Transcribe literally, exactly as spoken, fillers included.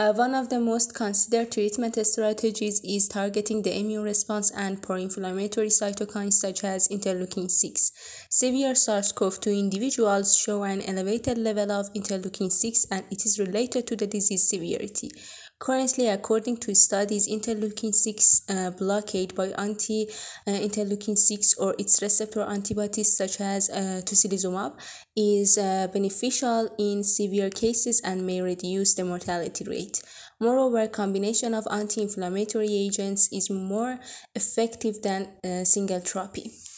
Uh, one of the most considered treatment strategies is targeting the immune response and pro-inflammatory cytokines such as interleukin six. Severe SARS-C o V two individuals show an elevated level of interleukin six, and it is related to the disease severity. Currently, according to studies, interleukin six uh, blockade by anti-interleukin six or its receptor antibodies such as uh, tocilizumab is uh, beneficial in severe cases and may reduce the mortality rate. Moreover, combination of anti-inflammatory agents is more effective than uh, single therapy.